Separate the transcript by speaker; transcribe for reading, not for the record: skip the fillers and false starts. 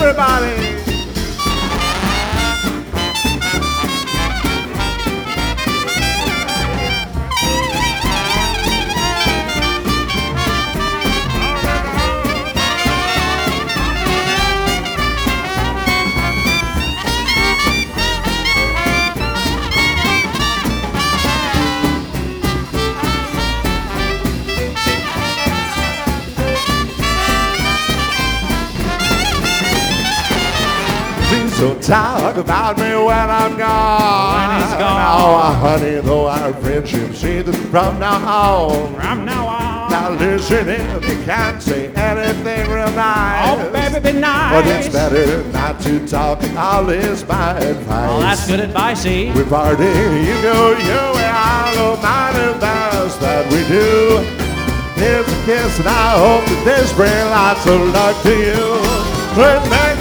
Speaker 1: everybody. So talk about me when I'm gone.
Speaker 2: When he's gone.
Speaker 1: Now, honey, though our friendship ceases from now on.
Speaker 2: From now on.
Speaker 1: Now listen, if you can't say anything real nice.
Speaker 2: Oh, baby, be nice.
Speaker 1: But it's better not to talk. All is my advice.
Speaker 2: Well, that's good advice, see?
Speaker 1: We party, you go your way, I know mine, and that's that we do. Here's a kiss, and I hope that this brings lots of luck to you. Good night.